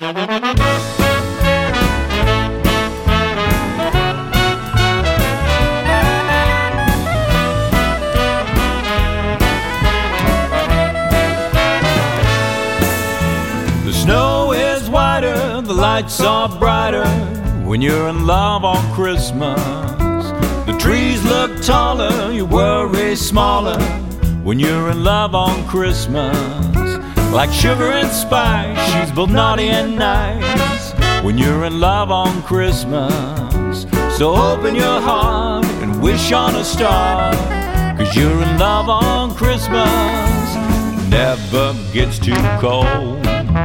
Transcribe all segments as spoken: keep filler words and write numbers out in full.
The snow is whiter, the lights are brighter when you're in love on Christmas. The trees look taller, your worry smaller when you're in love on Christmas. Like sugar and spice, she's both naughty and nice when you're in love on Christmas. So open your heart and wish on a star, 'cause you're in love on Christmas. Never gets too cold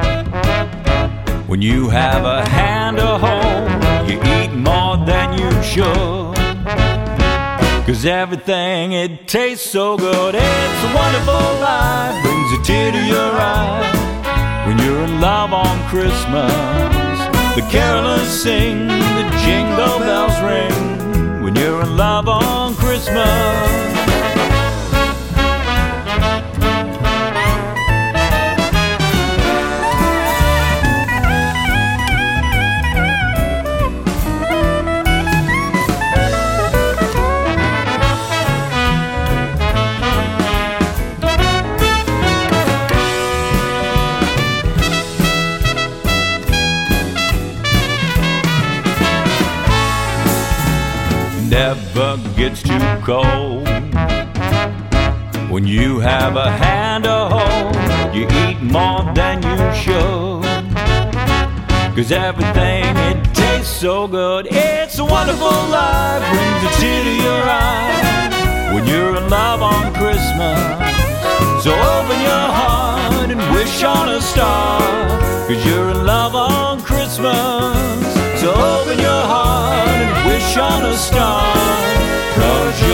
when you have a hand to hold. You eat more than you should, 'cause everything, it tastes so good. It's a wonderful life, brings a tear to your eye when you're in love on Christmas. The carolers sing, the jingle bells ring when you're in love on Christmas. Never gets too cold when you have a hand to hold. You eat more than you should, 'cause everything, it tastes so good. It's a wonderful life, brings a tear to your eye when you're in love on Christmas. So open your heart and wish on a star, 'cause you're in love on Christmas. So open your heart and wish on a star, 'cause